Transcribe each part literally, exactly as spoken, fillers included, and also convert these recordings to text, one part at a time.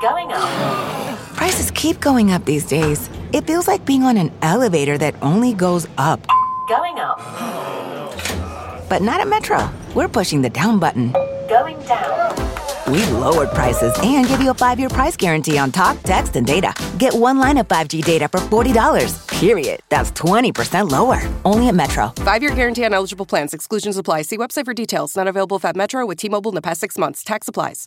Going up. Prices keep going up these days. It feels like being on an elevator that only goes up. Going up. But not at Metro. We're pushing the down button. Going down. We've lowered prices and give you a five-year price guarantee on talk, text, and data. Get one line of five G data for forty dollars. Period. That's twenty percent lower. Only at Metro. Five-year guarantee on eligible plans. Exclusions apply. See website for details. Not available at Metro with T-Mobile in the past six months. Tax applies.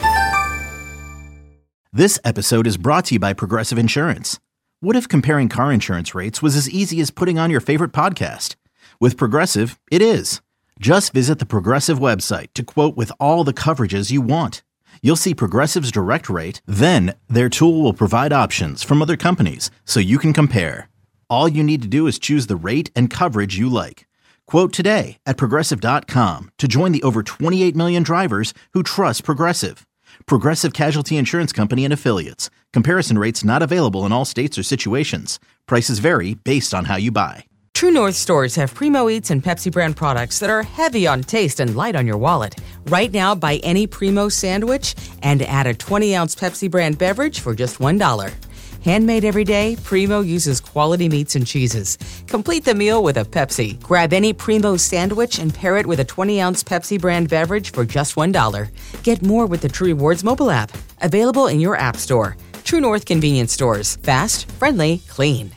This episode is brought to you by Progressive Insurance. What if comparing car insurance rates was as easy as putting on your favorite podcast? With Progressive, it is. Just visit the Progressive website to quote with all the coverages you want. You'll see Progressive's direct rate, then their tool will provide options from other companies so you can compare. All you need to do is choose the rate and coverage you like. Quote today at Progressive dot com to join the over twenty-eight million drivers who trust Progressive. Progressive Casualty Insurance Company and Affiliates. Comparison rates not available in all states or situations. Prices vary based on how you buy. True North stores have Primo Eats and Pepsi brand products that are heavy on taste and light on your wallet. Right now, buy any Primo sandwich and add a twenty ounce Pepsi brand beverage for just one dollar. Handmade every day, Primo uses quality meats and cheeses. Complete the meal with a Pepsi. Grab any Primo sandwich and pair it with a twenty ounce Pepsi brand beverage for just one dollar. Get more with the True Rewards mobile app. Available in your app store. True North convenience stores. Fast, friendly, clean.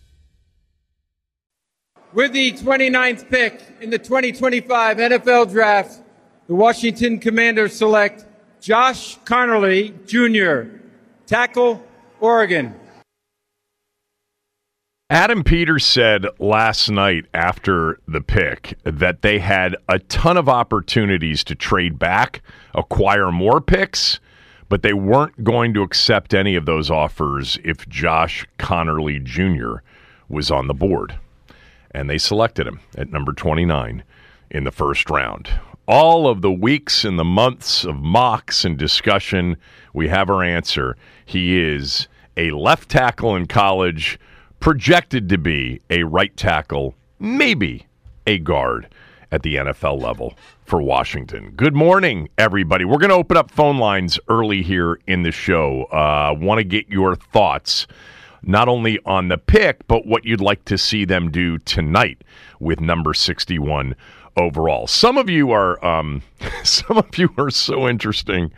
With the twenty-ninth pick in the twenty twenty-five N F L Draft, the Washington Commanders select Josh Conerly, Junior, tackle, Oregon. Adam Peters said last night after the pick that they had a ton of opportunities to trade back, acquire more picks, but they weren't going to accept any of those offers if Josh Conerly, Junior was on the board. And they selected him at number twenty-nine in the first round. All of the weeks and the months of mocks and discussion, we have our answer. He is a left tackle in college, projected to be a right tackle, maybe a guard at the N F L level for Washington. Good morning, everybody. We're going to open up phone lines early here in the show. Uh, want to get your thoughts not only on the pick, but what you'd like to see them do tonight with number sixty-one overall. Some of you are, um, some of you are so interesting.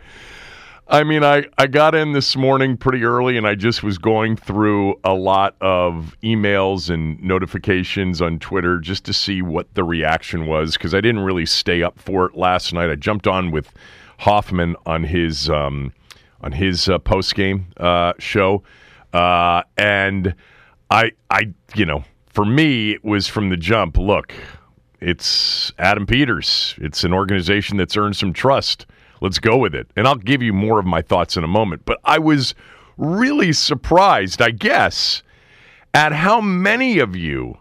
I mean, I, I got in this morning pretty early, and I just was going through a lot of emails and notifications on Twitter just to see what the reaction was, because I didn't really stay up for it last night. I jumped on with Hoffman on his um, on his uh, post-game uh, show. Uh, and I, I, you know, for me, it was from the jump. Look, it's Adam Peters. It's an organization that's earned some trust. Let's go with it. And I'll give you more of my thoughts in a moment. But I was really surprised, I guess, at how many of you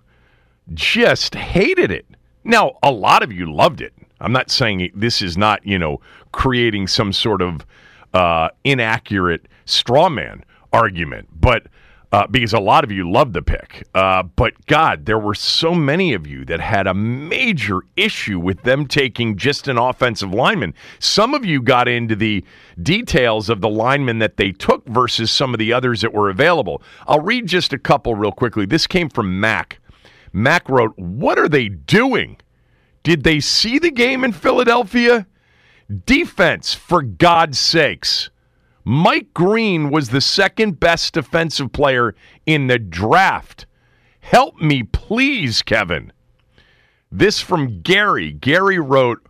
just hated it. Now, a lot of you loved it. I'm not saying this is not, you know, creating some sort of uh, inaccurate straw man argument, but uh, because a lot of you loved the pick. Uh, but God, there were so many of you that had a major issue with them taking just an offensive lineman. Some of you got into the details of the linemen that they took versus some of the others that were available. I'll read just a couple real quickly. This came from Mac. Mac wrote, "What are they doing? Did they see the game in Philadelphia? Defense, for God's sakes. Mike Green was the second best defensive player in the draft. Help me, please, Kevin." This from Gary. Gary wrote,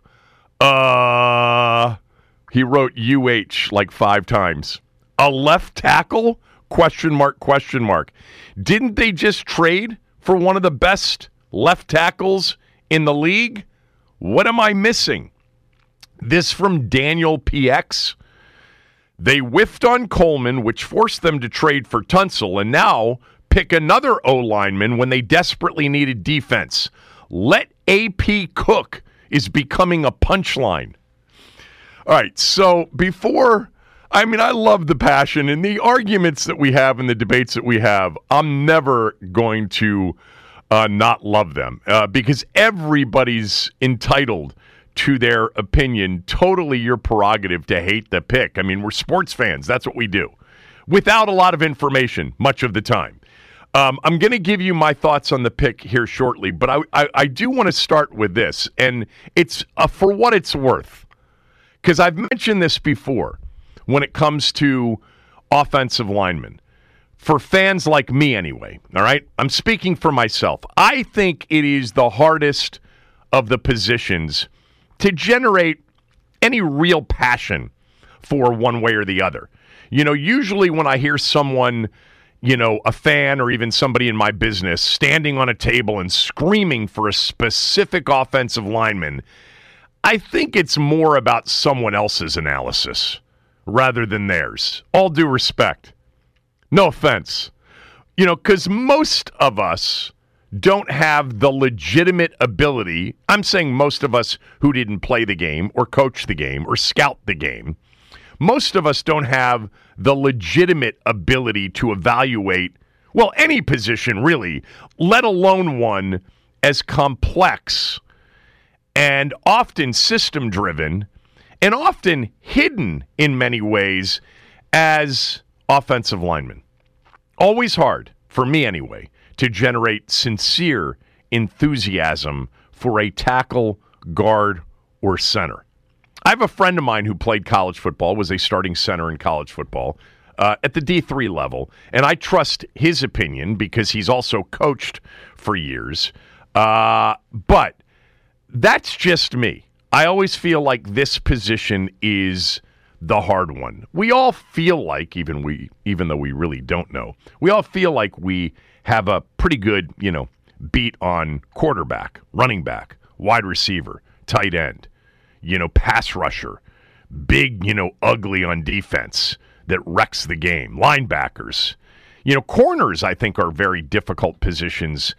uh, he wrote U H like five times. A left tackle? Question mark, question mark. Didn't they just trade for one of the best left tackles in the league? What am I missing? This from Daniel P X. They whiffed on Coleman, which forced them to trade for Tunsil, and now pick another O-lineman when they desperately needed defense. Let A P cook is becoming a punchline. All right, so before, I mean, I love the passion and the arguments that we have and the debates that we have. I'm never going to uh, not love them uh, because everybody's entitled to their opinion, totally your prerogative to hate the pick. I mean, we're sports fans. That's what we do. Without a lot of information, much of the time. Um, I'm going to give you my thoughts on the pick here shortly, but I, I, I do want to start with this, and it's uh, for what it's worth, because I've mentioned this before when it comes to offensive linemen. For fans like me anyway, all right? I'm speaking for myself. I think it is the hardest of the positions to generate any real passion for one way or the other. You know, usually when I hear someone, you know, a fan or even somebody in my business standing on a table and screaming for a specific offensive lineman, I think it's more about someone else's analysis rather than theirs. All due respect. No offense. You know, because most of us don't have the legitimate ability. I'm saying most of us who didn't play the game or coach the game or scout the game. Most of us don't have the legitimate ability to evaluate, well, any position really, let alone one as complex and often system-driven and often hidden in many ways as offensive linemen. Always hard, for me anyway, to generate sincere enthusiasm for a tackle, guard, or center. I have a friend of mine who played college football, was a starting center in college football uh, at the D three level, and I trust his opinion because he's also coached for years. Uh, but that's just me. I always feel like this position is the hard one. We all feel like, even we, even though we really don't know, we all feel like we have a pretty good, you know, beat on quarterback, running back, wide receiver, tight end. You know, pass rusher, big, you know, ugly on defense that wrecks the game. Linebackers. You know, corners, I think, are very difficult positions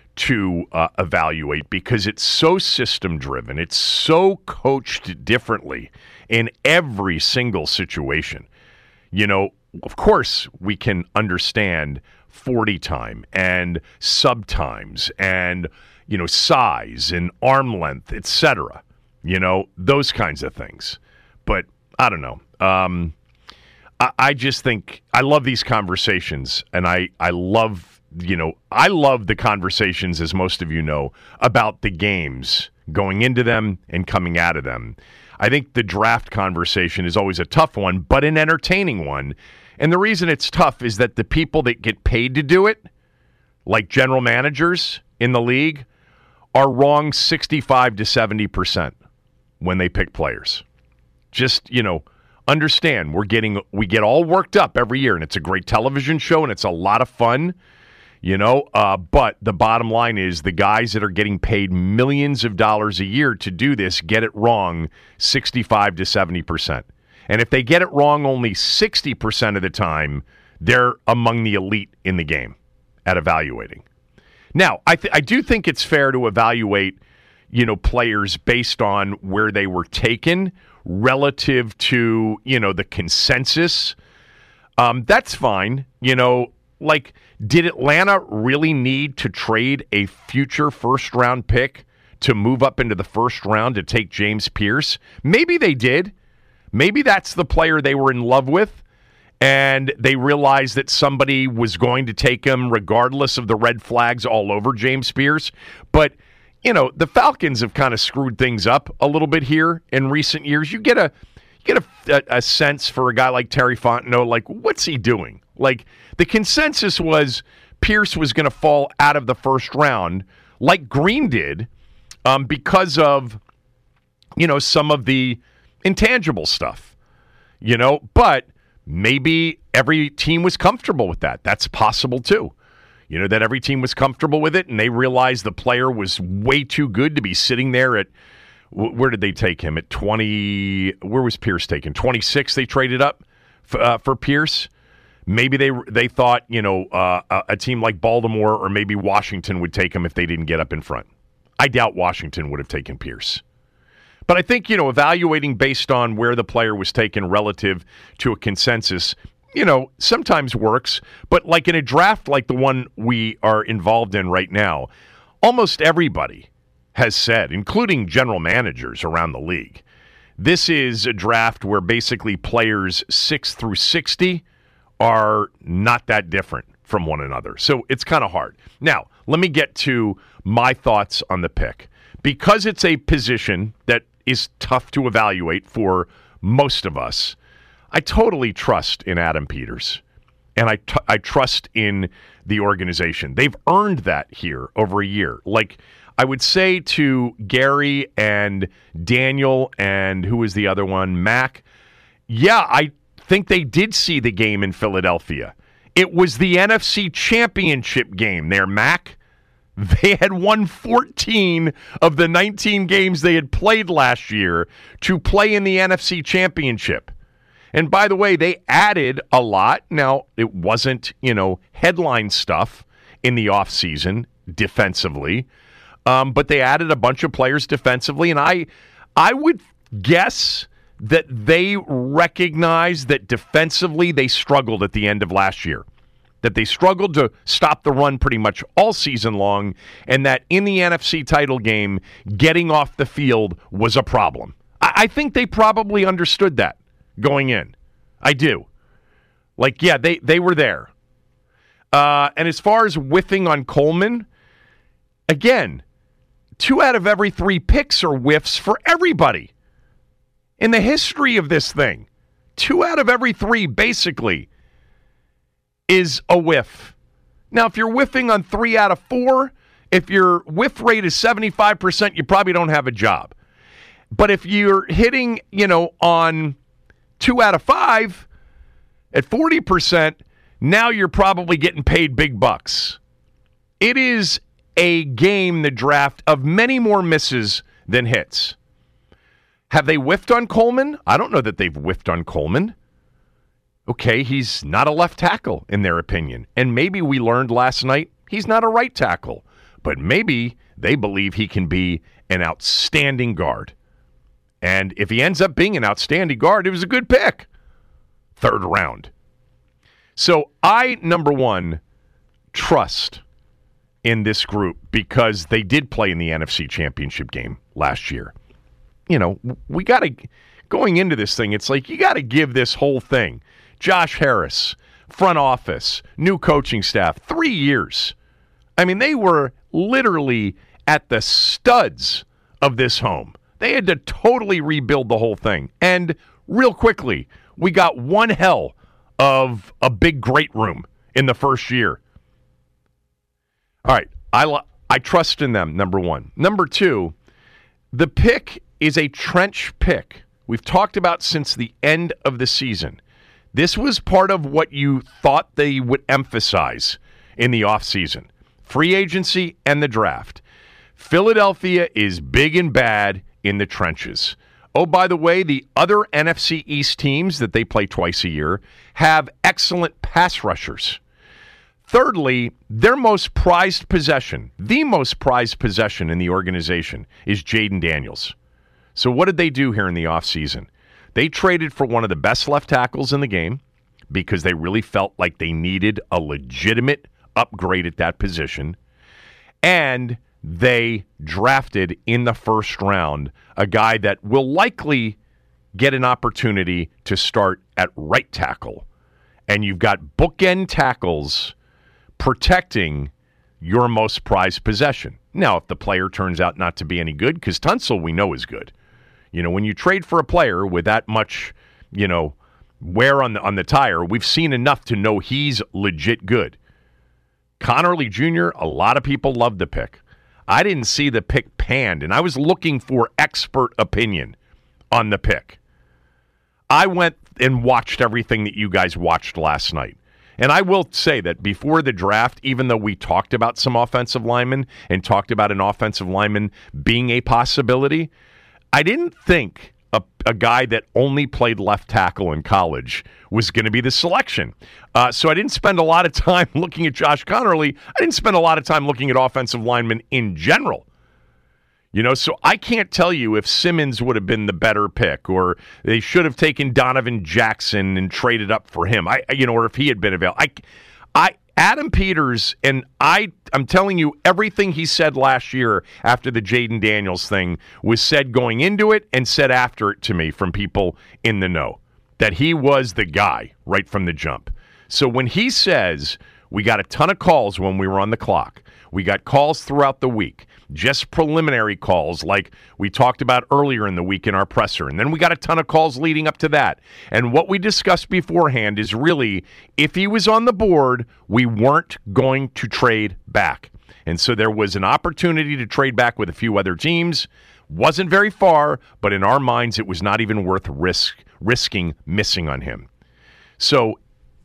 to uh, evaluate because it's so system-driven. It's so coached differently in every single situation. You know, of course, we can understand forty time and sub times and, you know, size and arm length, et cetera. You know, those kinds of things. But I don't know. Um, I, I just think I love these conversations, and I, I love, you know, I love the conversations, as most of you know, about the games, going into them and coming out of them. I think the draft conversation is always a tough one, but an entertaining one. And the reason it's tough is that the people that get paid to do it, like general managers in the league, are wrong sixty-five to seventy percent. When they pick players. Just, you know, understand we're getting, we get all worked up every year, and it's a great television show, and it's a lot of fun, you know, uh, but the bottom line is the guys that are getting paid millions of dollars a year to do this get it wrong sixty-five to seventy percent. And if they get it wrong only sixty percent of the time, they're among the elite in the game at evaluating. Now, I, th- I do think it's fair to evaluate, you know, players based on where they were taken relative to, you know, the consensus. Um, that's fine. You know, like, did Atlanta really need to trade a future first-round pick to move up into the first round to take James Pierce? Maybe they did. Maybe that's the player they were in love with, and they realized that somebody was going to take him regardless of the red flags all over James Pierce. But you know, the Falcons have kind of screwed things up a little bit here in recent years. You get a you get a, a, a sense for a guy like Terry Fontenot, like, what's he doing? Like, the consensus was Pierce was going to fall out of the first round, like Green did, um, because of, you know, some of the intangible stuff, you know, but maybe every team was comfortable with that. That's possible, too. You know, that every team was comfortable with it, and they realized the player was way too good to be sitting there at, where did they take him? At twenty, where was Pierce taken? twenty-six they traded up f- uh, for Pierce. Maybe they they thought, you know, uh, a, a team like Baltimore or maybe Washington would take him if they didn't get up in front. I doubt Washington would have taken Pierce. But I think, you know, evaluating based on where the player was taken relative to a consensus, you know, sometimes works, but like in a draft like the one we are involved in right now, almost everybody has said, including general managers around the league. This is a draft where basically players six through sixty are not that different from one another. So it's kind of hard. Now, let me get to my thoughts on the pick. Because it's a position that is tough to evaluate for most of us, I totally trust in Adam Peters. And I, t- I trust in the organization. They've earned that here over a year. Like, I would say to Gary and Daniel and who was the other one, Mac, yeah, I think they did see the game in Philadelphia. It was the N F C Championship game there, Mac. They had won fourteen of the nineteen games they had played last year to play in the N F C Championship. And by the way, they added a lot. Now, it wasn't, you know, headline stuff in the offseason defensively, um, but they added a bunch of players defensively. And I, I would guess that they recognize that defensively they struggled at the end of last year, that they struggled to stop the run pretty much all season long, and that in the N F C title game, getting off the field was a problem. I, I think they probably understood that going in. I do. Like, yeah, they, they were there. Uh, and as far as whiffing on Coleman, again, two out of every three picks are whiffs for everybody. In the history of this thing, two out of every three basically is a whiff. Now, if you're whiffing on three out of four, if your whiff rate is seventy-five percent, you probably don't have a job. But if you're hitting, you know, on two out of five at forty percent, now you're probably getting paid big bucks. It is a game, the draft, of many more misses than hits. Have they whiffed on Coleman? I don't know that they've whiffed on Coleman. Okay, he's not a left tackle, in their opinion. And maybe we learned last night he's not a right tackle. But maybe they believe he can be an outstanding guard. And if he ends up being an outstanding guard, it was a good pick. Third round. So I, number one, trust in this group because they did play in the N F C Championship game last year. You know, we got to, going into this thing, it's like you got to give this whole thing. Josh Harris, front office, new coaching staff, three years. I mean, they were literally at the studs of this home. They had to totally rebuild the whole thing. And real quickly, we got one hell of a big, great room in the first year. All right, I, I trust in them, number one. Number two, the pick is a trench pick. We've talked about since the end of the season. This was part of what you thought they would emphasize in the offseason. Free agency and the draft. Philadelphia is big and bad in the trenches. Oh, by the way, the other N F C East teams that they play twice a year have excellent pass rushers. Thirdly, their most prized possession, the most prized possession in the organization is Jaden Daniels. So what did they do here in the offseason? They traded for one of the best left tackles in the game because they really felt like they needed a legitimate upgrade at that position. And they drafted in the first round a guy that will likely get an opportunity to start at right tackle. And you've got bookend tackles protecting your most prized possession. Now, if the player turns out not to be any good, because Tunsil we know is good. You know, when you trade for a player with that much, you know, wear on the on the tire, we've seen enough to know he's legit good. Connerly Junior, a lot of people love the pick. I didn't see the pick panned, and I was looking for expert opinion on the pick. I went and watched everything that you guys watched last night. And I will say that before the draft, even though we talked about some offensive linemen and talked about an offensive lineman being a possibility, I didn't think a, a guy that only played left tackle in college was going to be the selection. Uh, so I didn't spend a lot of time looking at Josh Connerly. I didn't spend a lot of time looking at offensive linemen in general. You know, so I can't tell you if Simmons would have been the better pick, or they should have taken Donovan Jackson and traded up for him. I, you know, or if he had been available. I, I, Adam Peters, and I, I'm telling you, everything he said last year after the Jaden Daniels thing was said going into it and said after it to me from people in the know, that he was the guy right from the jump. So when he says, we got a ton of calls when we were on the clock, we got calls throughout the week, just preliminary calls like we talked about earlier in the week in our presser. And then we got a ton of calls leading up to that. And what we discussed beforehand is really, if he was on the board, we weren't going to trade back. And so there was an opportunity to trade back with a few other teams. Wasn't very far, but in our minds, it was not even worth risk risking missing on him. So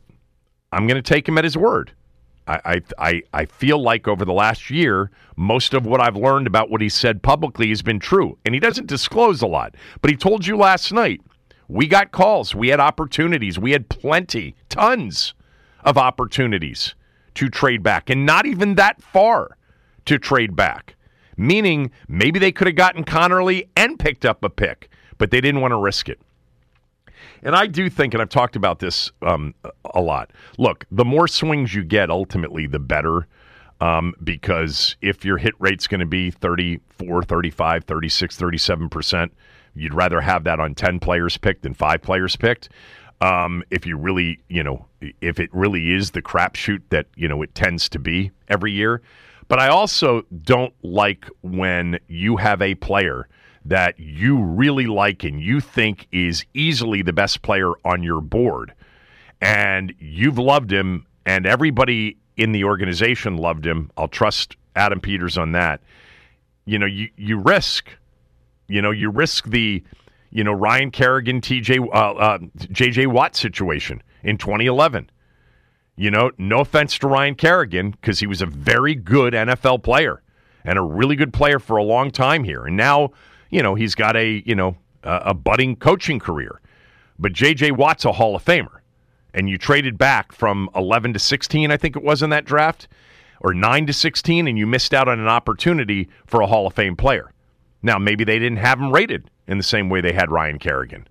I'm going to take him at his word. I, I I feel like over the last year, most of what I've learned about what he said publicly has been true. And he doesn't disclose a lot. But he told you last night, we got calls, we had opportunities, we had plenty, tons of opportunities to trade back. And not even that far to trade back. Meaning, maybe they could have gotten Connerly and picked up a pick, but they didn't want to risk it. And I do think, and I've talked about this um, a lot, look, the more swings you get, ultimately, the better. Um, because if your hit rate's going to be thirty-four, thirty-five, thirty-six, thirty-seven percent, you'd rather have that on ten players picked than five players picked. Um, if you really, you know, if it really is the crapshoot that, you know, it tends to be every year. But I also don't like when you have a player that you really like and you think is easily the best player on your board, and you've loved him, and everybody in the organization loved him. I'll trust Adam Peters on that. You know, you, you risk, you know, you risk the, you know, Ryan Kerrigan, T J, uh, uh, J J Watt situation in twenty eleven. You know, no offense to Ryan Kerrigan, because he was a very good N F L player and a really good player for a long time here. And now, you know, he's got a, you know, a, a budding coaching career. But J J Watt's a Hall of Famer. And you traded back from eleven to sixteen, I think it was in that draft, or nine to sixteen, and you missed out on an opportunity for a Hall of Fame player. Now, maybe they didn't have him rated in the same way they had Ryan Kerrigan.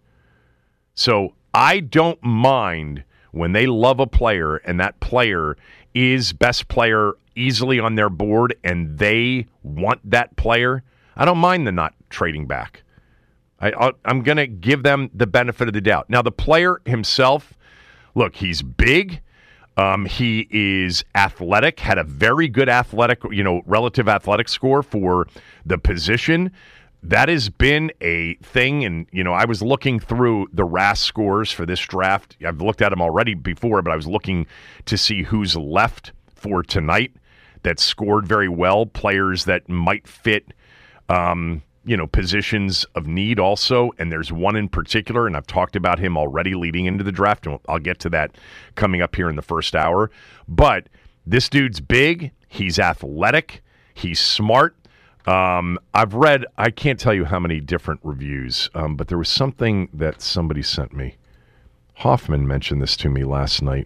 So I don't mind when they love a player and that player is best player easily on their board and they want that player. I don't mind the not trading back. I, I'll, I'm going to give them the benefit of the doubt. Now, the player himself, look, he's big. Um, he is athletic, had a very good athletic, you know, relative athletic score for the position. That has been a thing. And, you know, I was looking through the R A S scores for this draft. I've looked at them already before, but I was looking to see who's left for tonight that scored very well, players that might fit Um, you know, positions of need also, and there's one in particular, and I've talked about him already leading into the draft, and I'll get to that coming up here in the first hour. But this dude's big, he's athletic, he's smart. Um, I've read, I can't tell you how many different reviews, um, but there was something that somebody sent me. Hoffman mentioned this to me last night.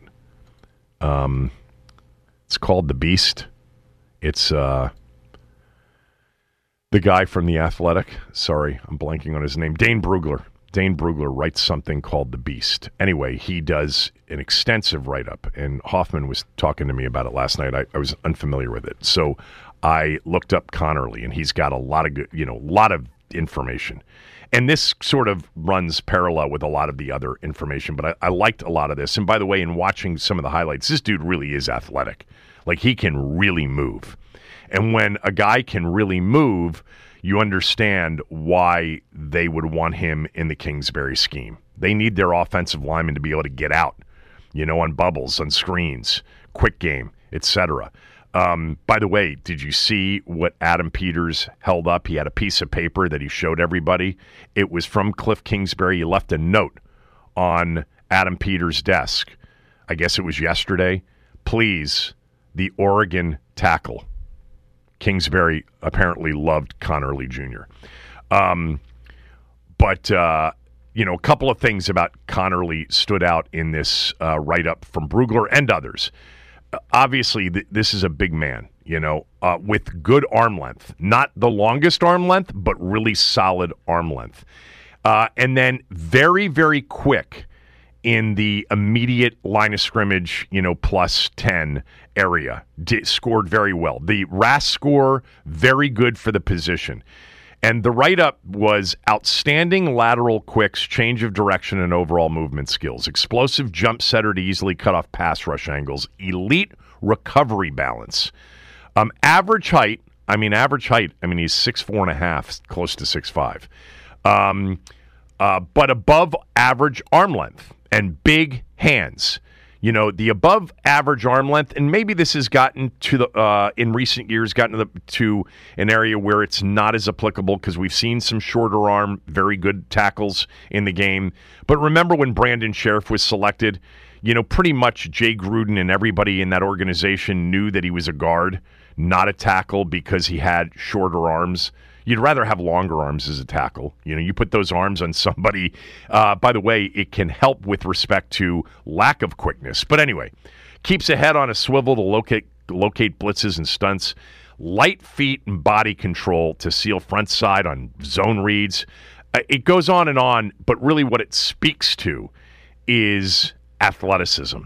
Um, it's called The Beast. It's, uh, the guy from The Athletic, sorry, I'm blanking on his name, Dane Brugler. Dane Brugler writes something called The Beast. Anyway, he does an extensive write-up, and Hoffman was talking to me about it last night. I, I was unfamiliar with it. So I looked up Connerly, and he's got a lot of good, you know, a lot of information. And this sort of runs parallel with a lot of the other information, but I, I liked a lot of this. And by the way, in watching some of the highlights, this dude really is athletic. Like, he can really move. And when a guy can really move, you understand why they would want him in the Kingsbury scheme. They need their offensive linemen to be able to get out, you know, on bubbles, on screens, quick game, et cetera. Um, by the way, did you see what Adam Peters held up? He had a piece of paper that he showed everybody. It was from Cliff Kingsbury. He left a note on Adam Peters' desk. I guess it was yesterday. Please, the Oregon tackle. Kingsbury apparently loved Connerly Junior Um, but, uh, you know, a couple of things about Connerly stood out in this uh, write-up from Brugler and others. Uh, obviously, th- this is a big man, you know, uh, with good arm length. Not the longest arm length, but really solid arm length. Uh, and then very, very quick in the immediate line of scrimmage, you know, plus ten area. Did, scored very well. The R A S score, very good for the position. And the write-up was outstanding lateral quicks, change of direction, and overall movement skills. Explosive jump setter to easily cut off pass rush angles. Elite recovery balance. Um, average height, I mean, average height, I mean, he's six four and a half, close to six five. Um, uh, but above average arm length and big hands. You know, the above average arm length, and maybe this has gotten to the, uh, in recent years, gotten to, the, to an area where it's not as applicable because we've seen some shorter arm, very good tackles in the game. But remember when Brandon Sheriff was selected, you know, pretty much Jay Gruden and everybody in that organization knew that he was a guard, not a tackle because he had shorter arms. You'd rather have longer arms as a tackle. You know, you put those arms on somebody. Uh, by the way, it can help with respect to lack of quickness. But anyway, keeps a head on a swivel to locate locate blitzes and stunts. Light feet and body control to seal front side on zone reads. Uh, it goes on and on, but really what it speaks to is athleticism.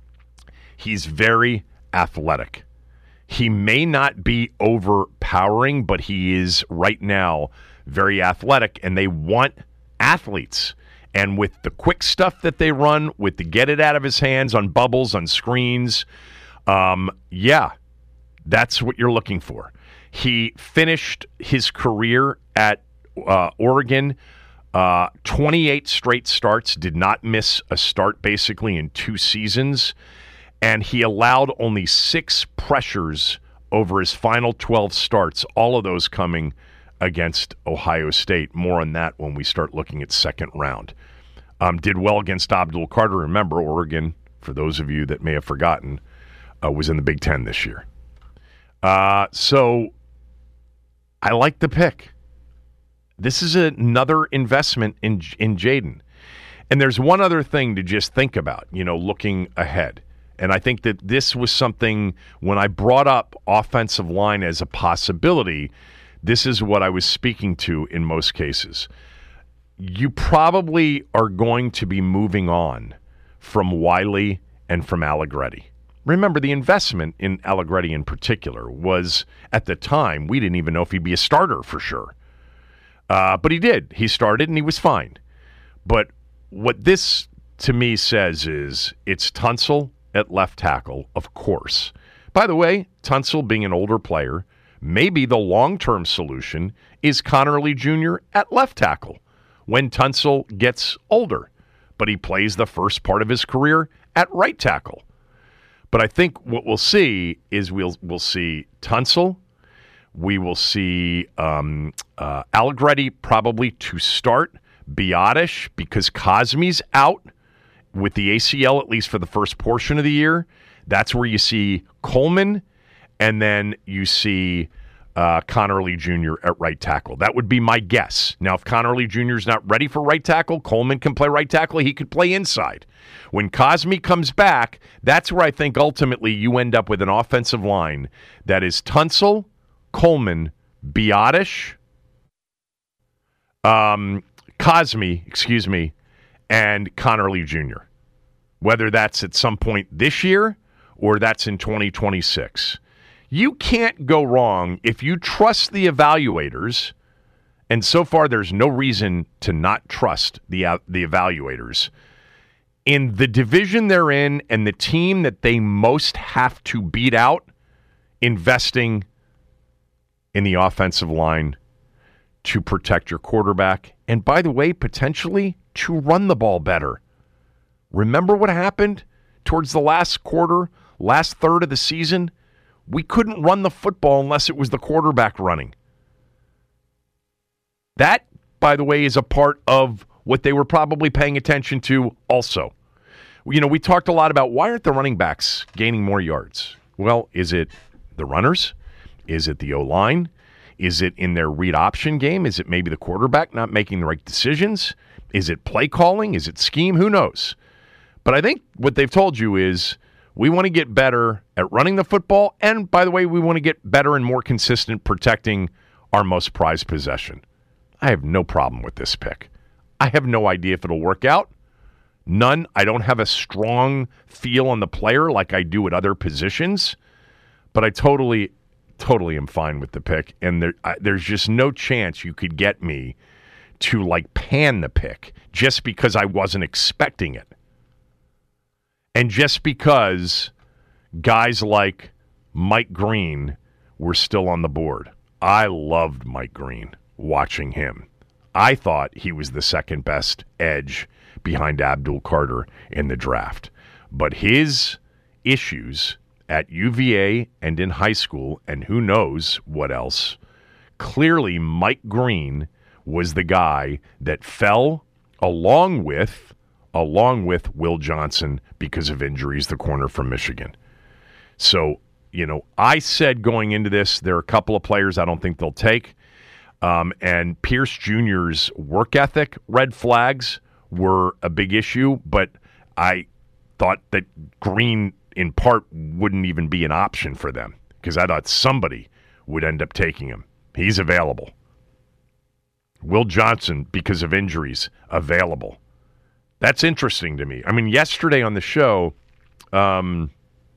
He's very athletic. He may not be overpowering, but he is right now very athletic, and they want athletes. And with the quick stuff that they run, with the get it out of his hands on bubbles, on screens, um, yeah, that's what you're looking for. He finished his career at uh, Oregon, uh, twenty-eight straight starts, did not miss a start basically in two seasons. And he allowed only six pressures over his final twelve starts, all of those coming against Ohio State. More on that when we start looking at second round. Um, did well against Abdul Carter. Remember, Oregon, for those of you that may have forgotten, uh, was in the Big Ten this year. Uh, so I like the pick. This is another investment in, in Jayden. And there's one other thing to just think about, you know, looking ahead. And I think that this was something, when I brought up offensive line as a possibility, this is what I was speaking to in most cases. You probably are going to be moving on from Wiley and from Allegretti. Remember, the investment in Allegretti in particular was, at the time, we didn't even know if he'd be a starter for sure. Uh, but he did. He started and he was fine. But what this, to me, says is it's Tunsil at left tackle, of course. By the way, Tunsil, being an older player, maybe the long-term solution is Connerly Junior at left tackle when Tunsil gets older. But he plays the first part of his career at right tackle. But I think what we'll see is we'll we'll see Tunsil. We will see um, uh, Allegretti probably to start. Biotish, because Cosme's out with the A C L, at least for the first portion of the year. That's where you see Coleman, and then you see uh, Connerly Junior at right tackle. That would be my guess. Now, if Connerly Junior is not ready for right tackle, Coleman can play right tackle. He could play inside. When Cosme comes back, that's where I think ultimately you end up with an offensive line that is Tunsil, Coleman, Biotish, um, Cosme, excuse me, and Connerly Junior Whether that's at some point this year or that's in twenty twenty-six. You can't go wrong if you trust the evaluators, and so far there's no reason to not trust the uh, the evaluators. In the division they're in and the team that they most have to beat out, investing in the offensive line to protect your quarterback, and by the way, potentially to run the ball better. Remember what happened towards the last quarter, last third of the season? We couldn't run the football unless it was the quarterback running. That, by the way, is a part of what they were probably paying attention to also. You know, we talked a lot about why aren't the running backs gaining more yards? Well, is it the runners? Is it the O-line? Is it in their read option game? Is it maybe the quarterback not making the right decisions? Is it play calling? Is it scheme? Who knows? But I think what they've told you is we want to get better at running the football, and by the way, we want to get better and more consistent protecting our most prized possession. I have no problem with this pick. I have no idea if it'll work out. None. I don't have a strong feel on the player like I do at other positions, but I totally, totally am fine with the pick. And there, I, there's just no chance you could get me to like pan the pick just because I wasn't expecting it. And just because guys like Mike Green were still on the board. I loved Mike Green watching him. I thought he was the second best edge behind Abdul Carter in the draft. But his issues at U V A and in high school, and who knows what else, clearly Mike Green was the guy that fell along with, along with Will Johnson because of injuries, the corner from Michigan. So, you know, I said going into this, there are a couple of players I don't think they'll take. Um, and Pierce Junior's work ethic, red flags were a big issue, but I thought that Green, in part, wouldn't even be an option for them because I thought somebody would end up taking him. He's available. Will Johnson, because of injuries, available. That's interesting to me. I mean, yesterday on the show, um,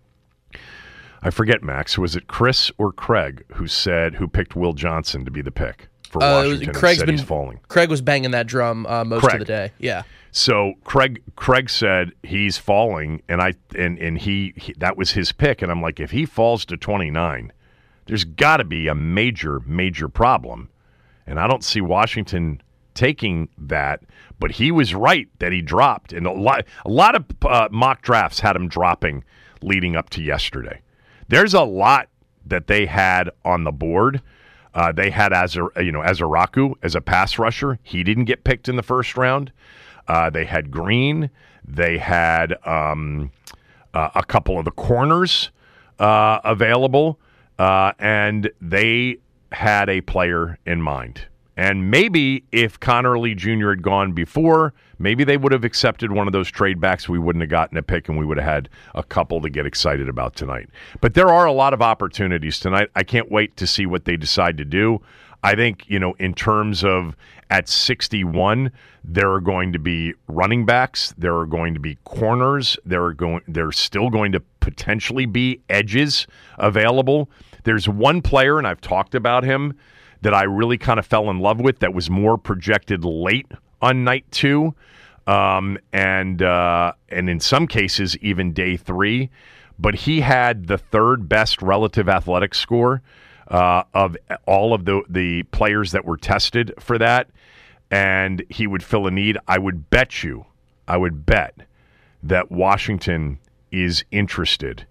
I forget, Max, was it Chris or Craig who said, who picked Will Johnson to be the pick for uh, Washington? Craig's said been, he's falling. Craig was banging that drum uh, most Craig. of the day. Yeah. So Craig Craig said he's falling, and I and and he, he that was his pick, and I'm like, if he falls to twenty-nine, there's got to be a major major problem, and I don't see Washington taking that. But he was right that he dropped, and a lot a lot of uh, mock drafts had him dropping leading up to yesterday. There's a lot that they had on the board. Uh, they had Azar, you know, Azaraku as a pass rusher. He didn't get picked in the first round. Uh, they had Green. They had um, uh, a couple of the corners uh, available, uh, and they had a player in mind. And maybe if Connerly Junior had gone before, maybe they would have accepted one of those trade backs. We wouldn't have gotten a pick, and we would have had a couple to get excited about tonight. But there are a lot of opportunities tonight. I can't wait to see what they decide to do. I think, you know, in terms of at sixty-one, there are going to be running backs, there are going to be corners, there are going, there's still going to potentially be edges available. There's one player, and I've talked about him, that I really kind of fell in love with that was more projected late on night two, um, and uh, and in some cases even day three. But he had the third best relative athletic score uh, of all of the, the players that were tested for that, and he would fill a need. I would bet you, I would bet that Washington is interested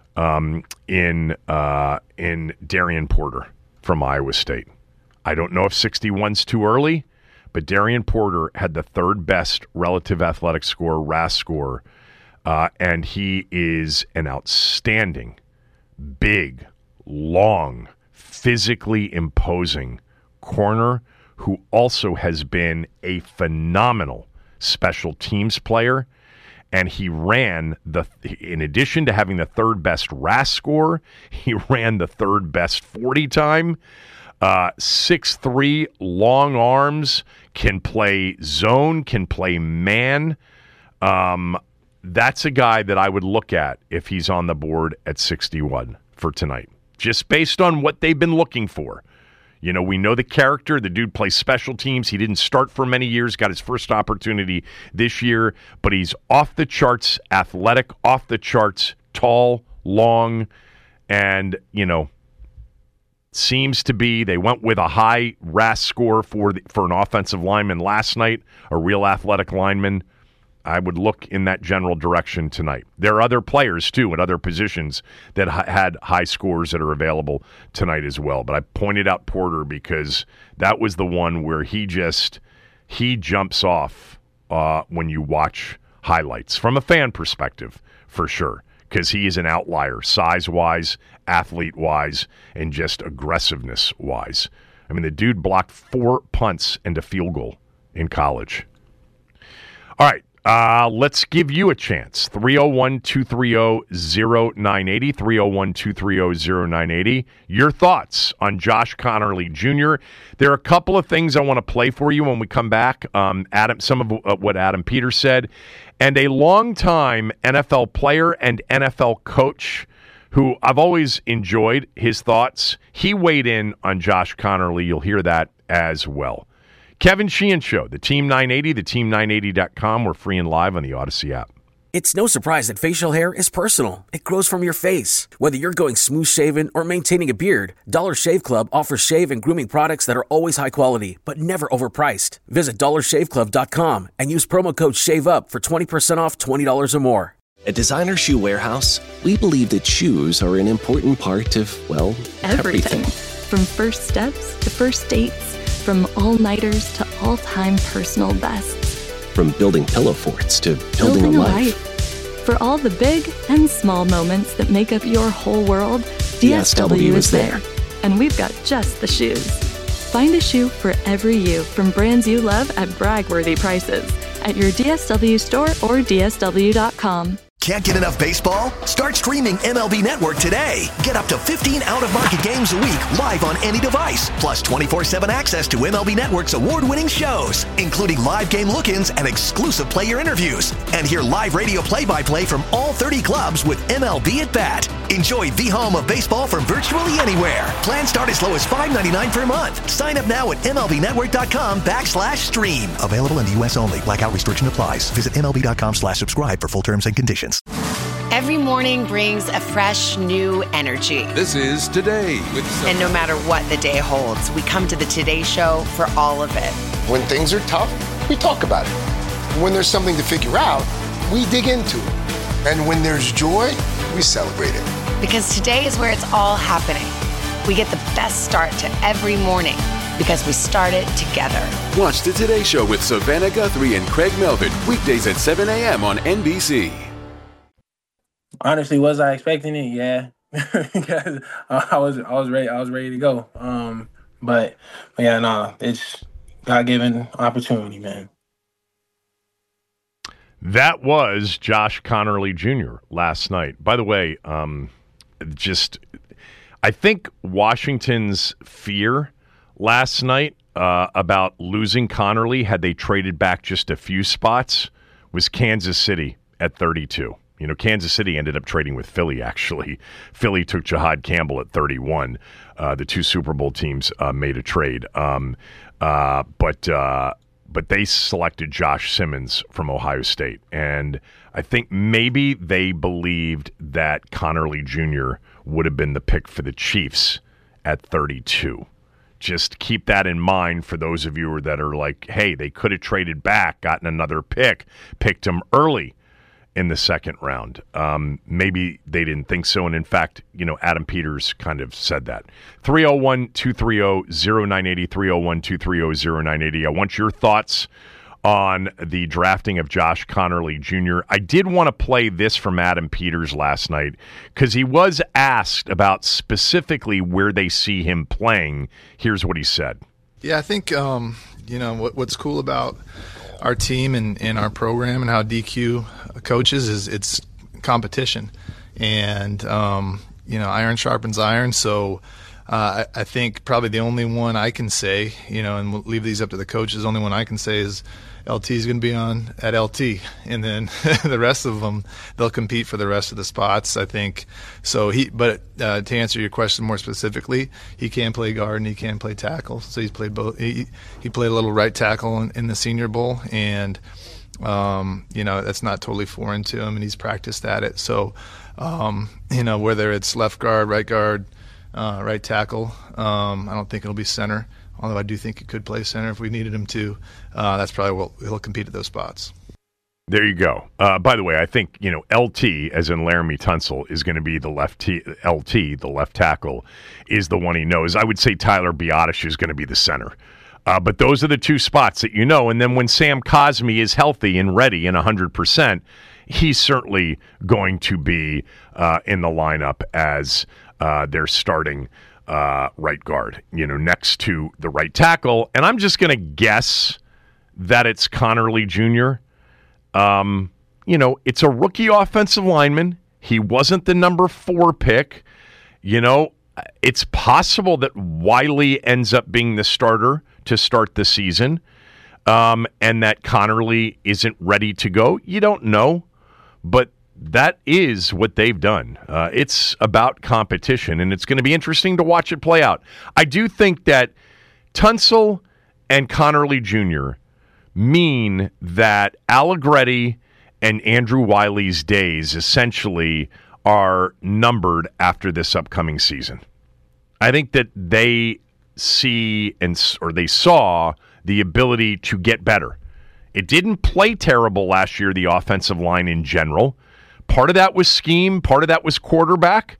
um, in uh, in Darian Porter from Iowa State. I don't know if sixty-one's too early, but Darian Porter had the third best relative athletic score, R A S score, uh, and he is an outstanding, big, long, physically imposing corner who also has been a phenomenal special teams player. And he ran the, in addition to having the third best R A S score, he ran the third best forty time. Uh, six three, long arms, can play zone, can play man. Um, that's a guy that I would look at if he's on the board at sixty-one for tonight, just based on what they've been looking for. You know, we know the character. The dude plays special teams. He didn't start for many years, got his first opportunity this year, but he's off the charts, athletic, off the charts, tall, long, and, you know, seems to be, they went with a high R A S score for the, for an offensive lineman last night, a real athletic lineman. I would look in that general direction tonight. There are other players, too, at other positions that ha- had high scores that are available tonight as well. But I pointed out Porter because that was the one where he just, he jumps off uh, when you watch highlights from a fan perspective, for sure, because he is an outlier, size-wise, athlete-wise, and just aggressiveness-wise. I mean, the dude blocked four punts and a field goal in college. All right, Uh, let's give you a chance. three oh one, two three oh, oh nine eight oh, three oh one, two three oh, oh nine eight oh. Your thoughts on Josh Conerly Junior There are a couple of things I want to play for you when we come back. Um, Adam, some of uh, what Adam Peters said, and a longtime N F L player and N F L coach who I've always enjoyed his thoughts. He weighed in on Josh Conerly. You'll hear that as well. Kevin Sheehan Show, the Team nine eighty, the team nine eighty dot com. We're free and live on the Odyssey app. It's no surprise that facial hair is personal. It grows from your face. Whether you're going smooth shaven or maintaining a beard, Dollar Shave Club offers shave and grooming products that are always high quality, but never overpriced. Visit dollar shave club dot com and use promo code SHAVEUP for twenty percent off twenty dollars or more. At Designer Shoe Warehouse, we believe that shoes are an important part of, well, everything. everything. From first steps to first dates. From all-nighters to all-time personal bests. From building pillow forts to building, building a, a life. life. For all the big and small moments that make up your whole world, D S W is there. And we've got just the shoes. Find a shoe for every you from brands you love at brag-worthy prices at your D S W store or D S W dot com. Can't get enough baseball? Start streaming M L B Network today. Get up to fifteen out-of-market games a week live on any device, plus twenty-four seven access to M L B Network's award-winning shows, including live game look-ins and exclusive player interviews. And hear live radio play-by-play from all thirty clubs with M L B at Bat. Enjoy the home of baseball from virtually anywhere. Plans start as low as five ninety-nine per month. Sign up now at M L B network dot com backslash stream. Available in the U S only. Blackout restriction applies. Visit M L B dot com slash subscribe for full terms and conditions. Every morning brings a fresh, new energy. This is Today with Sophie. And no matter what the day holds, we come to the Today Show for all of it. When things are tough, we talk about it. When there's something to figure out, we dig into it. And when there's joy, we celebrate it. Because today is where it's all happening. We get the best start to every morning because we start it together. Watch the Today Show with Savannah Guthrie and Craig Melvin, weekdays at seven a.m. on N B C. Honestly, was I expecting it? Yeah, because I was, I was ready, I was ready to go. Um, but, but yeah, no, it's God-given opportunity, man. That was Josh Conerly Junior last night. By the way, um, just I think Washington's fear last night uh, about losing Conerly, had they traded back just a few spots, was Kansas City at thirty-two. You know, Kansas City ended up trading with Philly, actually. Philly took Jahad Campbell at thirty-one. Uh, the two Super Bowl teams uh, made a trade. Um, uh, but uh, but they selected Josh Simmons from Ohio State. And I think maybe they believed that Conerly Junior would have been the pick for the Chiefs at thirty-two. Just keep that in mind for those of you that are like, hey, they could have traded back, gotten another pick, picked him early in the second round. Um, maybe they didn't think so. And in fact, you know, Adam Peters kind of said that. three oh one, two three oh, oh nine eight oh, three oh one, two three oh, oh nine eight oh. I want your thoughts on the drafting of Josh Conerly Junior I did want to play this from Adam Peters last night because he was asked about specifically where they see him playing. Here's what he said. Yeah, I think, um, you know, what, what's cool about our team and, and our program and how D Q coaches is it's competition. And, um, you know, iron sharpens iron. So uh, I, I think probably the only one I can say, you know, and we'll leave these up to the coaches, the only one I can say is L T is going to be on at L T. And then the rest of them, they'll compete for the rest of the spots, I think. So he, but uh, to answer your question more specifically, he can play guard and he can play tackle. So he's played both. He, he played a little right tackle in, in the Senior Bowl, and um, you know, that's not totally foreign to him, and he's practiced at it. So, um, you know, whether it's left guard, right guard, uh, right tackle, um, I don't think it'll be center. Although I do think he could play center if we needed him to. Uh, that's probably what he'll compete at those spots. There you go. Uh, by the way, I think, you know, L T, as in Laramie Tunsil, is going to be the left t- L T, the left tackle, is the one he knows. I would say Tyler Biadasz is going to be the center. Uh, but those are the two spots that you know. And then when Sam Cosmi is healthy and ready and one hundred percent, he's certainly going to be uh, in the lineup as uh, their starting Uh, right guard, you know, next to the right tackle. And I'm just going to guess that it's Conerly Junior Um, you know, it's a rookie offensive lineman. He wasn't the number four pick. You know, it's possible that Wiley ends up being the starter to start the season, um, and that Connerly isn't ready to go. You don't know, but that is what they've done. Uh, it's about competition, and it's going to be interesting to watch it play out. I do think that Tunsil and Connerly Junior mean that Allegretti and Andrew Wiley's days essentially are numbered after this upcoming season. I think that they see and or they saw the ability to get better. It didn't play terrible last year, the offensive line in general. Part of that was scheme. Part of that was quarterback.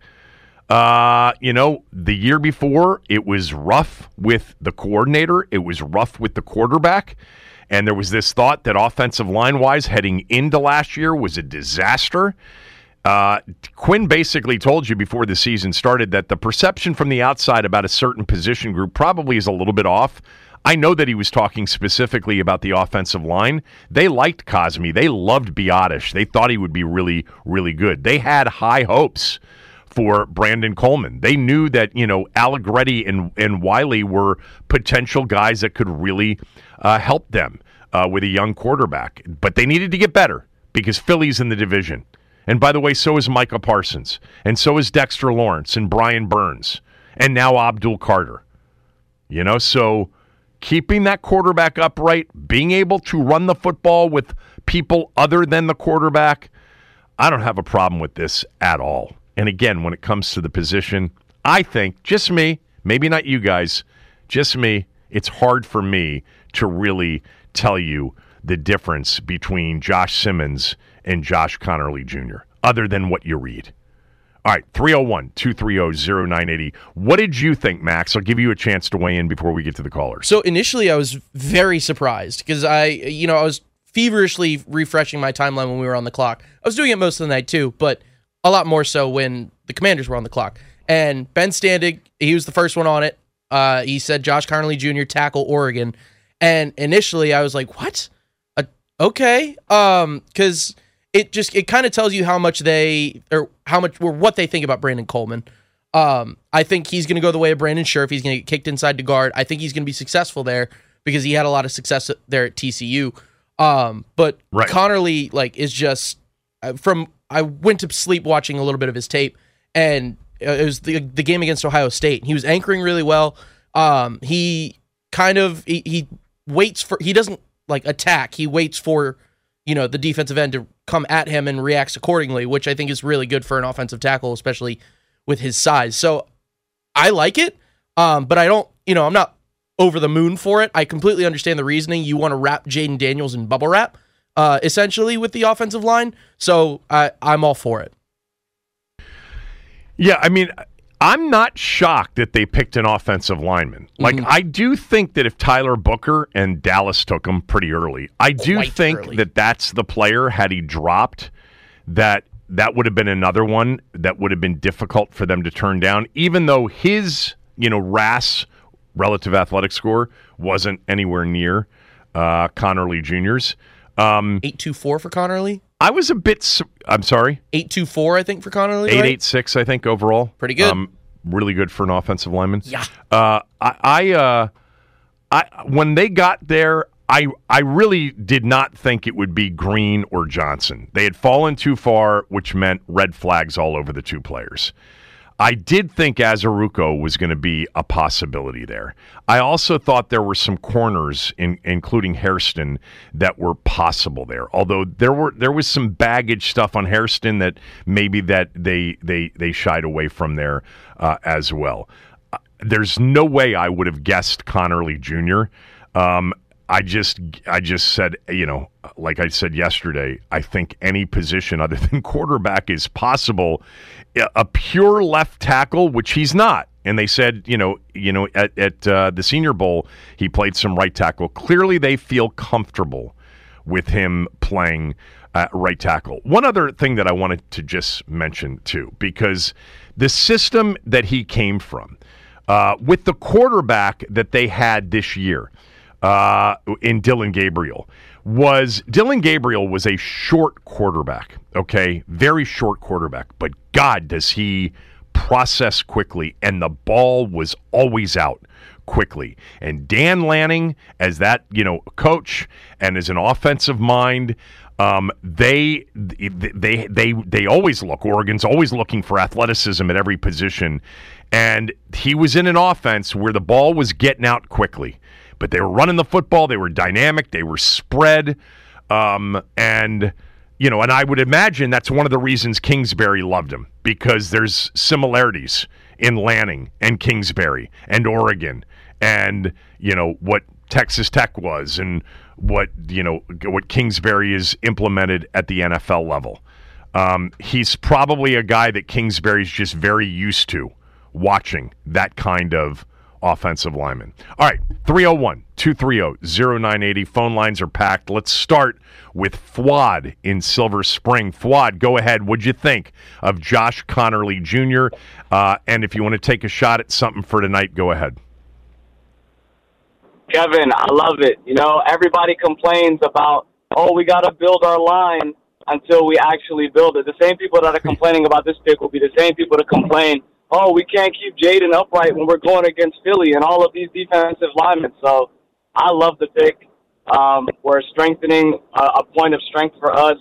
Uh, you know, the year before, it was rough with the coordinator. It was rough with the quarterback. And there was this thought that offensive line-wise heading into last year was a disaster. Uh, Quinn basically told you before the season started that the perception from the outside about a certain position group probably is a little bit off. I know that he was talking specifically about the offensive line. They liked Cosme. They loved Biotish. They thought he would be really, really good. They had high hopes for Brandon Coleman. They knew that, you know, Allegretti and, and Wiley were potential guys that could really uh, help them uh, with a young quarterback. But they needed to get better because Philly's in the division. And by the way, so is Micah Parsons. And so is Dexter Lawrence and Brian Burns. And now Abdul Carter. You know, so keeping that quarterback upright, being able to run the football with people other than the quarterback, I don't have a problem with this at all. And again, when it comes to the position, I think, just me, maybe not you guys, just me, it's hard for me to really tell you the difference between Josh Simmons and Josh Connerly Junior, other than what you read. All right, three oh one, two three oh, oh nine eight oh. What did you think, Max? I'll give you a chance to weigh in before we get to the callers. So initially I was very surprised because I, you know, I was feverishly refreshing my timeline when we were on the clock. I was doing it most of the night too, but a lot more so when the Commanders were on the clock. And Ben Standig, he was the first one on it. Uh, he said Josh Connerly Junior tackle Oregon. And initially I was like, what? Uh, okay. Um, because it just, it kind of tells you how much they, or how much, or what they think about Brandon Coleman. Um, I think he's going to go the way of Brandon Scherf. He's going to get kicked inside the guard. I think he's going to be successful there because he had a lot of success there at T C U. Um, but right. Connerly, like, is just, uh, from, I went to sleep watching a little bit of his tape, and it was the the game against Ohio State. He was anchoring really well. Um, he kind of he, he waits for he doesn't like attack. He waits for you know the defensive end to come at him and reacts accordingly, which I think is really good for an offensive tackle, especially with his size. So I like it, um, but I don't. You know, I'm not over the moon for it. I completely understand the reasoning. You want to wrap Jaden Daniels in bubble wrap. Uh, essentially with the offensive line, so I, I'm all for it. Yeah, I mean, I'm not shocked that they picked an offensive lineman. Like, mm-hmm. I do think that if Tyler Booker and Dallas took him pretty early, I do Quite think early. that that's the player, had he dropped, that that would have been another one that would have been difficult for them to turn down, even though his, you know, R A S, relative athletic score, wasn't anywhere near uh, Connerly Junior's. Um, eight two four for Connerly? I was a bit, su- I'm sorry? eight two four, I think, for Connerly, eight eight six, right? I think, overall. Pretty good. Um, really good for an offensive lineman. Yeah. Uh, I, I, uh, I, when they got there, I, I really did not think it would be Green or Johnson. They had fallen too far, which meant red flags all over the two players. I did think Azaruko was going to be a possibility there. I also thought there were some corners, in, including Hairston, that were possible there. Although there were there was some baggage stuff on Hairston that maybe that they they they shied away from there uh, as well. Uh, there's no way I would have guessed Connerly Junior Um, I just I just said, you know, like I said yesterday, I think any position other than quarterback is possible. A pure left tackle, which he's not. And they said, you know, you know, at, at uh, the Senior Bowl, he played some right tackle. Clearly, they feel comfortable with him playing uh, right tackle. One other thing that I wanted to just mention, too, because the system that he came from, uh, with the quarterback that they had this year uh, in Dylan Gabriel, was Dylan Gabriel was a short quarterback, okay? Very short quarterback. But, God, does he process quickly, and the ball was always out quickly. And Dan Lanning, as that, you know, coach and as an offensive mind, um, they they they they always look. Oregon's always looking for athleticism at every position, and he was in an offense where the ball was getting out quickly, but they were running the football. They were dynamic. They were spread, um, and you know, and I would imagine that's one of the reasons Kingsbury loved him, because there's similarities in Lanning and Kingsbury and Oregon, and you know what Texas Tech was, and what you know what Kingsbury is implemented at the N F L level. Um, he's probably a guy that Kingsbury's just very used to watching, that kind of offensive lineman. All right, three oh one, two three oh, oh nine eight oh. Phone lines are packed. Let's start with Fuad in Silver Spring. Fuad, go ahead. What'd you think of Josh Conerly Junior? Uh, and if you want to take a shot at something for tonight, go ahead. Kevin, I love it. You know, everybody complains about, oh, we got to build our line until we actually build it. The same people that are complaining about this pick will be the same people that complain, oh, we can't keep Jaden upright when we're going against Philly and all of these defensive linemen. So I love the pick. Um, we're strengthening a, a point of strength for us.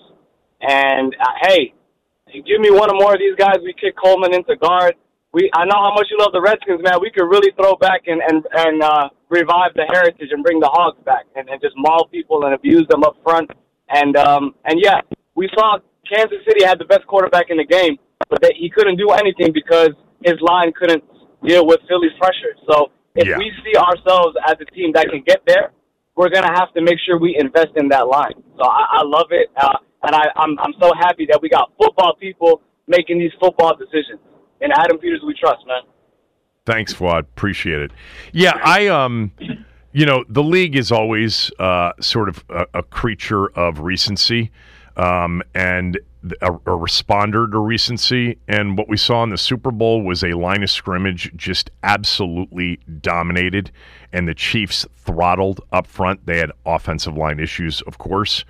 And, uh, hey, give me one or more of these guys. We kick Coleman into guard. We I know how much you love the Redskins, man. We could really throw back and, and, and uh, revive the heritage and bring the Hogs back and, and just maul people and abuse them up front. And, um, and yeah, we saw Kansas City had the best quarterback in the game, but they, he couldn't do anything because his line couldn't deal with Philly's pressure. So if yeah. we see ourselves as a team that can get there, we're going to have to make sure we invest in that line. So I, I love it, uh, and I, I'm, I'm so happy that we got football people making these football decisions. And Adam Peters, we trust, man. Thanks, Fuad. Appreciate it. Yeah, I, um, you know, the league is always uh, sort of a, a creature of recency um, and a, a responder to recency. And what we saw in the Super Bowl was a line of scrimmage just absolutely dominated, and the Chiefs throttled up front. They had offensive line issues, of course.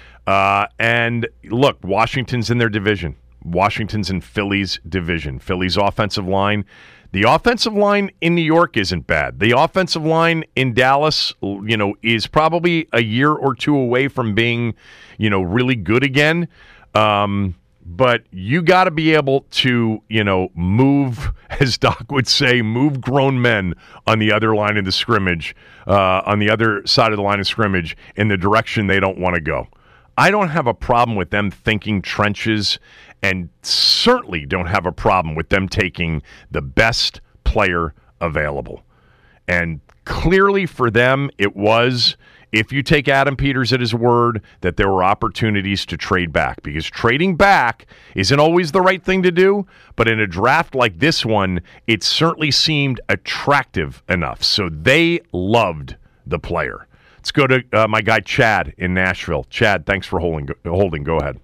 Uh, and look, Washington's in their division. Washington's in Philly's division. Philly's offensive line. The offensive line in New York isn't bad. The offensive line in Dallas, you know, is probably a year or two away from being, you know, really good again. Um, but you got to be able to, you know, move, as Doc would say, move grown men on the other line of the scrimmage, uh, on the other side of the line of scrimmage in the direction they don't want to go. I don't have a problem with them thinking trenches, and certainly don't have a problem with them taking the best player available. And clearly for them, it was, if you take Adam Peters at his word, that there were opportunities to trade back, because trading back isn't always the right thing to do, but in a draft like this one, it certainly seemed attractive enough. So they loved the player. Let's go to uh, my guy Chad in Nashville. Chad, thanks for holding. Holding. Go ahead.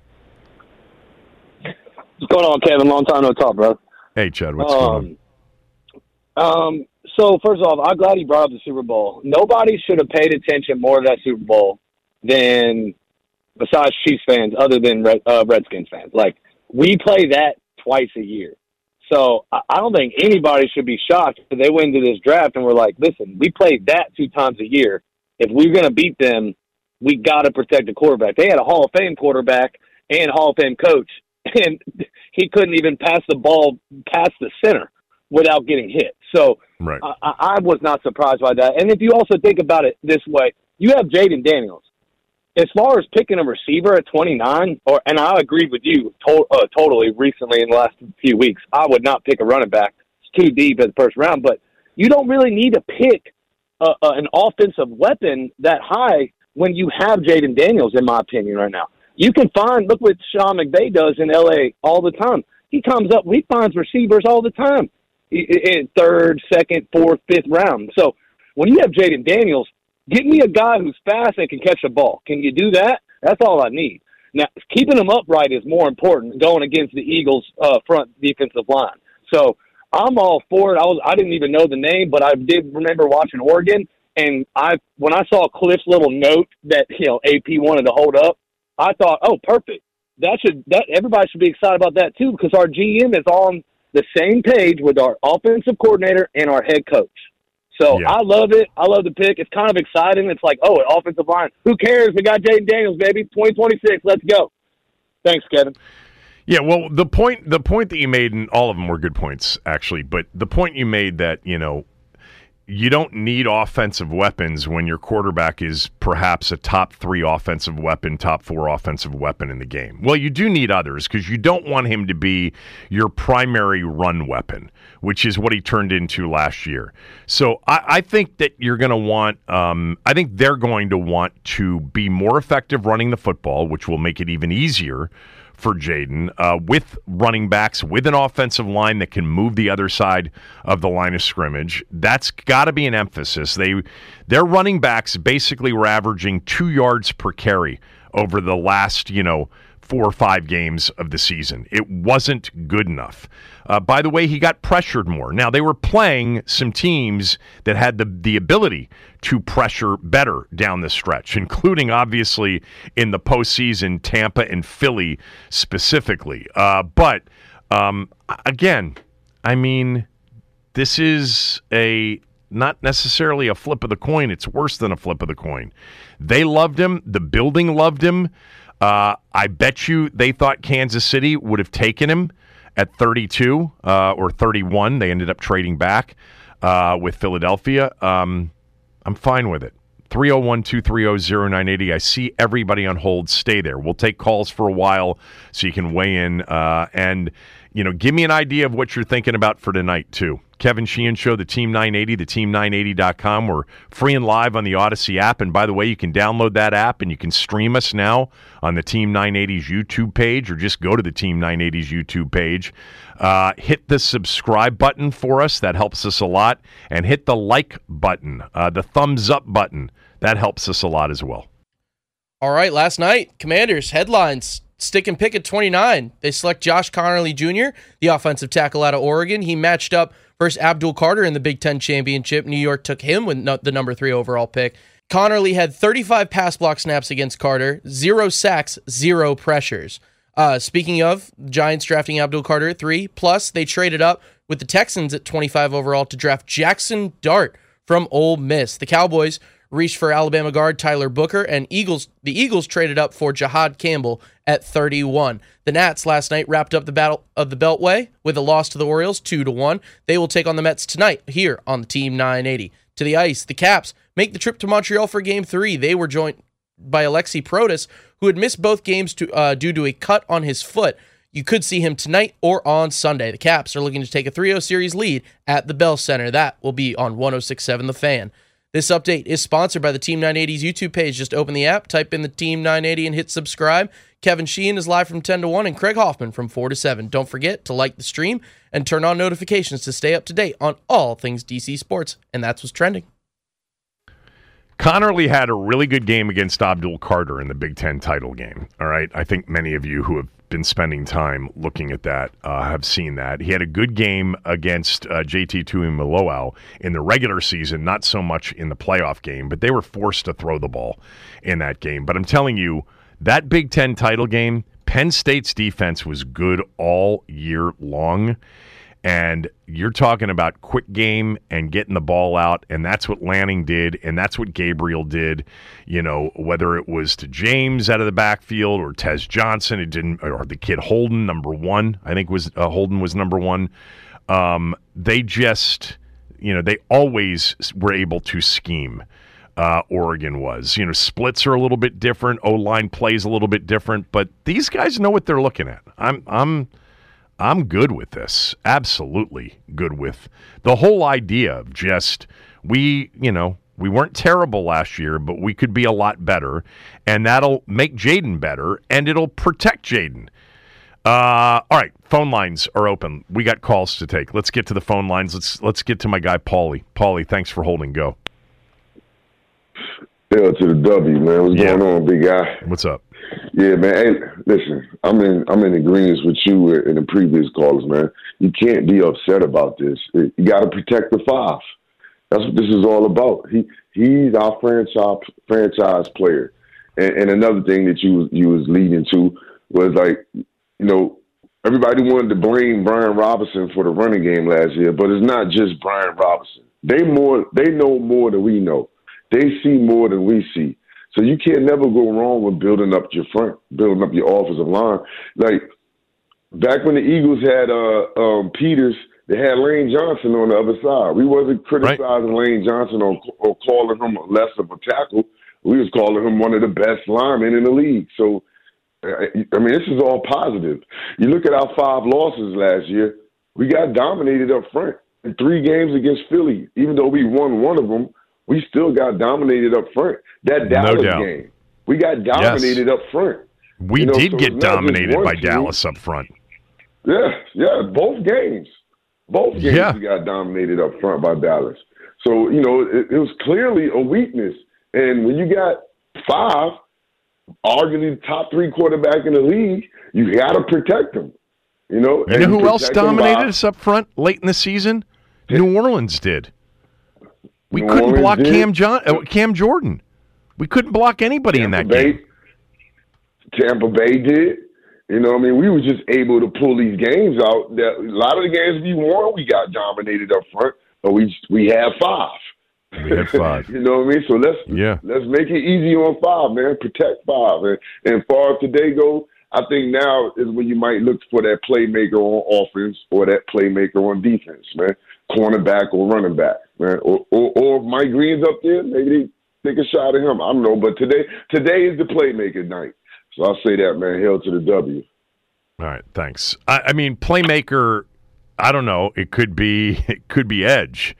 What's going on, Kevin? Long time no talk, bro. Hey, Chad. What's um, going on? Um. So, first off, I'm glad he brought up the Super Bowl. Nobody should have paid attention more to that Super Bowl than, besides Chiefs fans, other than Red, uh, Redskins fans. Like, we play that twice a year. So, I, I don't think anybody should be shocked if they went into this draft and were like, listen, we played that two times a year. If we're going to beat them, we got to protect the quarterback. They had a Hall of Fame quarterback and Hall of Fame coach, and he couldn't even pass the ball past the center without getting hit. So right. I, I was not surprised by that. And if you also think about it this way, you have Jaden Daniels. As far as picking a receiver at twenty-nine, or and I agree with you to, uh, totally recently in the last few weeks, I would not pick a running back. It's too deep at the first round, but you don't really need to pick Uh, uh, an offensive weapon that high when you have Jaden Daniels, in my opinion, right now. You can find, look what Sean McVay does in L A all the time. He comes up, he finds receivers all the time in third, second, fourth, fifth round. So when you have Jaden Daniels, get me a guy who's fast and can catch the ball. Can you do that? That's all I need. Now, keeping him upright is more important going against the Eagles' uh, front defensive line. So I'm all for it. I was I didn't even know the name, but I did remember watching Oregon, And I, when I saw Cliff's little note that, you know, A P wanted to hold up, I thought, oh, perfect. That should that everybody should be excited about that too, because our G M is on the same page with our offensive coordinator and our head coach. So yeah. I love it. I love the pick. It's kind of exciting. It's like, oh, an offensive line. Who cares? We got Jayden Daniels, baby. twenty twenty-six. Let's go. Thanks, Kevin. Yeah, well, the point the point that you made, and all of them were good points, actually, but the point you made that, you know, you don't need offensive weapons when your quarterback is perhaps a top three offensive weapon, top four offensive weapon in the game. Well, you do need others because you don't want him to be your primary run weapon, which is what he turned into last year. So I, I think that you're going to want, um, I think they're going to want to be more effective running the football, which will make it even easier for Jayden, uh, with running backs, with an offensive line that can move the other side of the line of scrimmage. That's got to be an emphasis. They, their running backs basically were averaging two yards per carry over the last, you know, four or five games of the season. It wasn't good enough. Uh, by the way, he got pressured more. Now, they were playing some teams that had the, the ability to pressure better down the stretch, including, obviously, in the postseason, Tampa and Philly specifically. Uh, but, um, again, I mean, this is a not necessarily a flip of the coin. It's worse than a flip of the coin. They loved him. The building loved him. Uh, I bet you they thought Kansas City would have taken him at thirty-two uh, or thirty-one. They ended up trading back uh, with Philadelphia. Um, I'm fine with it. three oh one, two three oh, oh nine eight oh. I see everybody on hold. Stay there. We'll take calls for a while so you can weigh in. Uh, and, you know, give me an idea of what you're thinking about for tonight, too. Kevin Sheehan Show, the Team nine eighty, the team nine eighty dot com. We're free and live on the Odyssey app. And by the way, you can download that app and you can stream us now on the Team nine eighty's YouTube page, or just go to the Team nine eighty's YouTube page. Uh, hit the subscribe button for us. That helps us a lot. And hit the like button, uh, the thumbs up button. That helps us a lot as well. All right, last night, Commanders headlines. Stick and pick at twenty-nine. They select Josh Conerly Junior, the offensive tackle out of Oregon. He matched up versus Abdul Carter in the Big Ten Championship. New York took him with no, the number three overall pick. Conerly had thirty-five pass block snaps against Carter, zero sacks, zero pressures. Uh, speaking of, Giants drafting Abdul Carter at three, plus they traded up with the Texans at twenty-five overall to draft Jackson Dart from Ole Miss. The Cowboys reached for Alabama guard Tyler Booker, and Eagles. the Eagles traded up for Jahad Campbell at thirty-one. The Nats last night wrapped up the Battle of the Beltway with a loss to the Orioles, two to one. They will take on the Mets tonight here on the Team nine eighty. To the ice, the Caps make the trip to Montreal for Game three. They were joined by Alexi Protas, who had missed both games to, uh, due to a cut on his foot. You could see him tonight or on Sunday. The Caps are looking to take a three oh series lead at the Bell Center. That will be on one oh six point seven The Fan. This update is sponsored by the Team nine eighty's YouTube page. Just open the app, type in the Team nine eighty, and hit subscribe. Kevin Sheehan is live from ten to one, and Craig Hoffman from four to seven. Don't forget to like the stream and turn on notifications to stay up to date on all things D C sports. And that's what's trending. Conerly had a really good game against Abdul Carter in the Big Ten title game. All right, I think many of you who have been spending time looking at that uh, have seen that. He had a good game against uh, J T Tuimoloau in the regular season, not so much in the playoff game, but they were forced to throw the ball in that game. But I'm telling you, that Big Ten title game, Penn State's defense was good all year long. And you're talking about quick game and getting the ball out, and that's what Lanning did, and that's what Gabriel did. You know, whether it was to James out of the backfield or Tez Johnson, it didn't, or the kid Holden, number one, I think was uh, Holden was number one. Um, they just, you know, they always were able to scheme. Uh, Oregon was, you know, splits are a little bit different, O-line plays a little bit different, but these guys know what they're looking at. I'm, I'm. I'm good with this. Absolutely good with the whole idea of just, we, you know, we weren't terrible last year, but we could be a lot better, and that'll make Jayden better, and it'll protect Jayden. Uh, all right, phone lines are open. We got calls to take. Let's get to the phone lines. Let's let's get to my guy, Paulie. Paulie, thanks for holding. Go. L to the W, man. What's yeah. going on, big guy? What's up? Yeah, man. Hey, listen, I'm in I'm in agreement with you and the previous callers, man. You can't be upset about this. You got to protect the five. That's what this is all about. He He's our franchise franchise player. And, and another thing that you you was leading to was like, you know, everybody wanted to blame Brian Robinson for the running game last year, but it's not just Brian Robinson. They more they know more than we know. They see more than we see. So you can't never go wrong with building up your front, building up your offensive line. Like back when the Eagles had uh, um, Peters, they had Lane Johnson on the other side. We wasn't criticizing right. Lane Johnson or, or calling him less of a tackle. We was calling him one of the best linemen in the league. So, I mean, this is all positive. You look at our five losses last year, we got dominated up front in three games against Philly. Even though we won one of them, we still got dominated up front. That Dallas no doubt. game, we got dominated yes. up front. We you know, did so get dominated by team. Dallas up front. Yeah, yeah, both games. Both games yeah. we got dominated up front by Dallas. So, you know, it, it was clearly a weakness. And when you got five, arguably the top three quarterback in the league, you got to protect them. You know, you and know who else dominated by, us up front late in the season? New Orleans did. We New couldn't Orleans block did. Cam John, uh, Cam Jordan. We couldn't block anybody Tampa in that Bay, game. Tampa Bay did. You know, what I mean, we were just able to pull these games out. That a lot of the games we won, we got dominated up front, but we we had five. We had five. You know what I mean? So let's yeah. let's make it easy on five, man. Protect five. And, and far as today go, I think now is when you might look for that playmaker on offense or that playmaker on defense, man. Cornerback or running back, man. Or, or, or if Mike Green's up there, maybe they take a shot at him. I don't know. But today today is the playmaker night. So I'll say that, man. Hell to the W. All right, thanks. I, I mean, playmaker, I don't know. It could be it could be edge.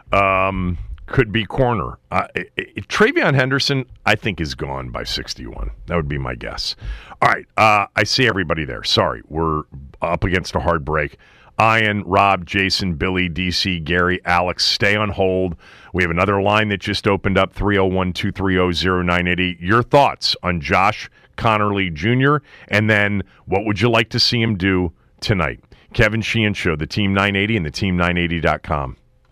Um Could be corner. Uh, it, it, Travion Henderson, I think, is gone by sixty-one. That would be my guess. All right. Uh, I see everybody there. Sorry. We're up against a hard break. Ian, Rob, Jason, Billy, D C, Gary, Alex, stay on hold. We have another line that just opened up, three oh one, two three oh, oh nine eight eight. Your thoughts on Josh Conerly Junior, and then what would you like to see him do tonight? Kevin Sheehan Show, the Team nine eighty and the team nine eighty dot com.